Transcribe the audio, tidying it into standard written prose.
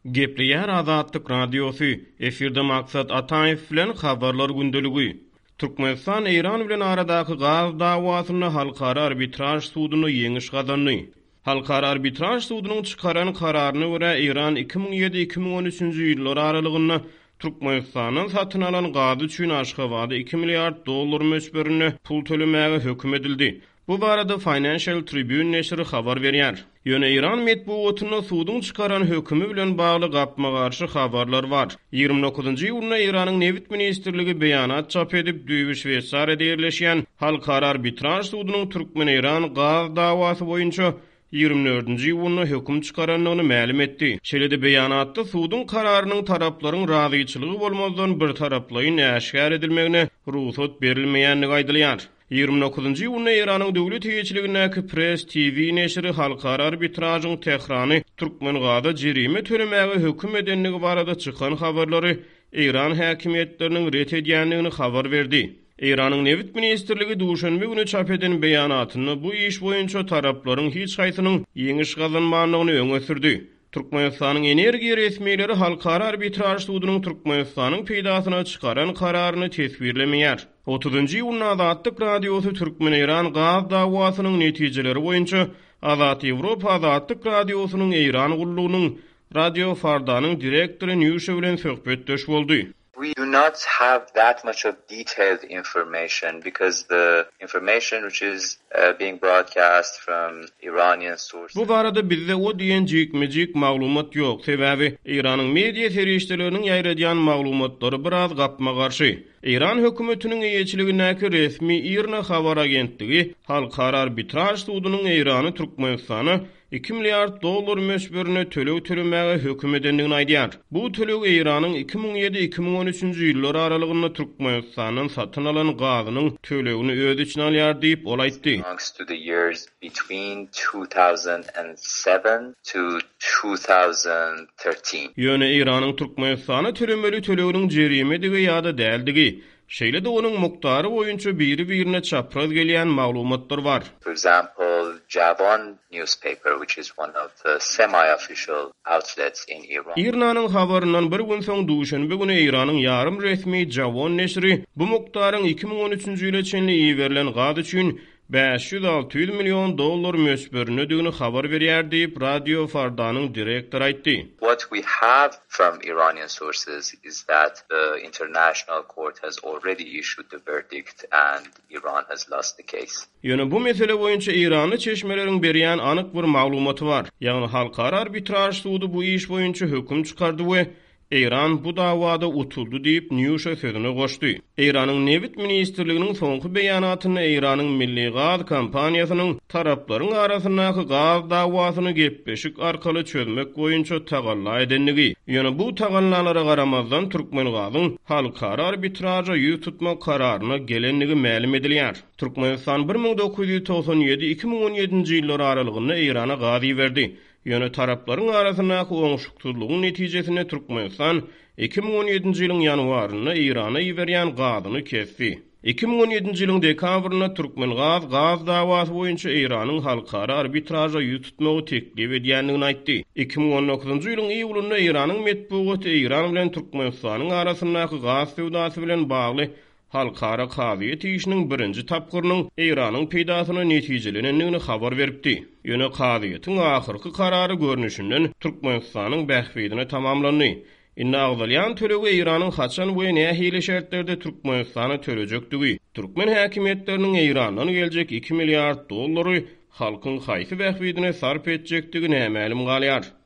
Gepliýär Azatlyk Radiosu, efirde maksat Ataýew bilen habarlar gündeligi. Türkmenistan Eýran bilen aradaky gaz dawasyny halkara arbitraj suduny ýeňiş gazandy. Halkara arbitraj sudunyň çykaran kararyna görä Eýran 2007-2013-nji ýyllar aralygynda Türkmenistanyň satyn alan gaz üçin Aşgabatda $2 milliard möçberini pul tölemäge höküm edildi. Bu barada Financial Tribune neşri habar berýär. Ýöne Eýran medeniýetine suduň çykaran hökümi bilen bagly gapma garşy habarlar bar. 29-njy ýylda Eýranyň Newit ministrligi beýanat çap edip Düýbi Şweýçariýada ýerleşýän Halkara arbitraj sudunyň Türkmen-Eýran gaz dawasy boýunça 24-nji ýylda höküm çykaranlygyny ma'lum etdi. Şeýle-de beýanatda suduň kararynyň taraplaryň razyçylygy bolmazdan bir taraplyň äşgär edilmegine ruhsat berilmeýänligi aýdylýar. 29-njy ýylda Eýranyň döwlet heýetçiligindäki Press TV neşri halkara arbitrasyň Tehrany Türkmen gaza jerime tölemäge höküm edenligi barada çykan habarlary Eýran häkimetleriniň ret edýänligini habar berdi. Eýranyň Newit ministrligi duşanby güni çap eden beýanatyny bu iş boýunça taraplaryň hiç haýsynyň ýeňiş gazanmanlygyny öňe sürdi. Türkmenistanyň energiýa resmiýetleri halkara arbitraj sudunyň Türkmenistanyň peýdasyna çykaran kararyny tesbirlemeýär. 30-njy ýylda Azatlyk Radiosu Türkmen-Eýran gaz dawasynyň netijeleri boýunça Azat Ýewropa Azatlyk Radiosunyň Eýran gullugynyň Radio Fardanyň direktory Newşe bilen söhbetdeş boldy. We do not have that much of detailed information because the information which is being broadcast from Iranian sources. Bu barada bizde o diýen jikmejik maglumat ýok. Sebäbi Eýranyň media serişleriniň ýaýradýan maglumatlary biraz gapma garşy. Eýran hökümetiniň eýetçiligindäki resmi IRNA habar agentligi halkara arbitraj sudunyň Eýrany Türkmenistana $2 milliard möçberini tölew tölemäge höküm edenligini aýdýar. Bu tölew Eýranyň 2007-2013-nji ýyllar aralygynda Türkmenistanyň satyn alan gazynyň tölewini öz içine alýar diýip ol aýtdy. To the years between 2007 to 2013. Ýöne Eýranyň Türkmenistana tölemeli tölewiniň jerimedigi ýa-da däldigi. Şeýle-de onuň muktary boýunça biri-birine çapraz gelýän maglumatlar bar. For example, Javan newspaper, which is one of the semi-official outlets in Iran. İrnanyň habaryndan bir gün soň duşanby güni Eýranyň ýarym resmi Javan neşri bu muktaryň 2013-nji ýyla çenli ýeberilen gaz üçin $500-600 million möçberini ödegini habar berýär diýip Radio Fardanyň direktory aýtdy. What we have from Iranian sources is that the international court has already issued the verdict and Iran has lost the case. Ýöne bu mesele boýunça Eýrany çeşmeleriň berýän anyk bir maglumaty bar. Ýagny halkara arbitraj sudy bu iş boýunça höküm çykardy we Eýran bu dawada utuldy diýip Newşe sözüne goşdy. Eýranyň Newit ministrliginiň soňky beýanatyny Eýranyň milli gaz kompaniýasynyň taraplaryň arasyndaky gaz dawasyny gepleşik arkaly çözmek boýunça tagalla edenligi. Ýöne bu tagallalara garamazdan Türkmen gazyň halkara arbitraja ýüz tutma kararyna gelenligi ma'lum edilýär. Türkmenistan 1997-2017-nji ýyllar aralygynda Eýrana gaz berdi. Ýöne taraplaryň arasyndaky oňşukdurlygyň netijesinde Türkmenistan 2017-nji ýylyň ýanwaryna Eýrana ýeberýän gazyny kesdi. 2017-nji ýylyň dekabryna Türkmen gaz dawasy boýunça Eýranyň halkara arbitraja ýüz tutmagy teklip edýänligini aýtdy. 2019-njy ýylyň iýulynda Eýranyň medeniýeti Eýran bilen Türkmenistanyň arasyndaky gaz sewdasy bilen bagly halkara kaziýet işiniň birinji tapgyrynyň Eýranyň peýdasyna netijelenenligini habar beripdi. Ýöne kaziýetiň ahyrky karary görnüşinden Türkmenistanyň bähbidine tamamlandy. Inna agdalyan töleге Eýranyň haçan we nähili şertlerde Türkmenistana törejekdigi. Türkmen häkimetleriniň Eýrandan geljek $2 milliard halkyň haýsy bähbidine sarp etjekdigi näme ma'lum galýar.